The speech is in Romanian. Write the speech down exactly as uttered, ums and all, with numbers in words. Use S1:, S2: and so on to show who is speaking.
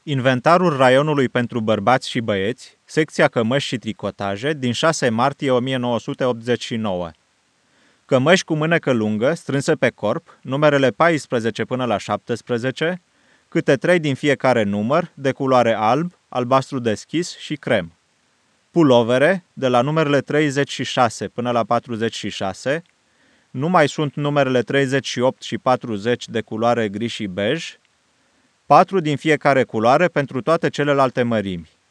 S1: Inventarul raionului pentru bărbați și băieți, secția cămăși și tricotaje, din șase martie o mie nouă sute optzeci și nouă. Cămăși cu mânecă lungă, strânse pe corp, numerele paisprezece până la șaptesprezece, câte trei din fiecare număr, de culoare alb, albastru deschis și crem. Pulovere, de la numerele treizeci și șase până la patruzeci și șase, nu mai sunt numerele treizeci și opt și patruzeci de culoare gri și bej, patru din fiecare culoare pentru toate celelalte mărimi.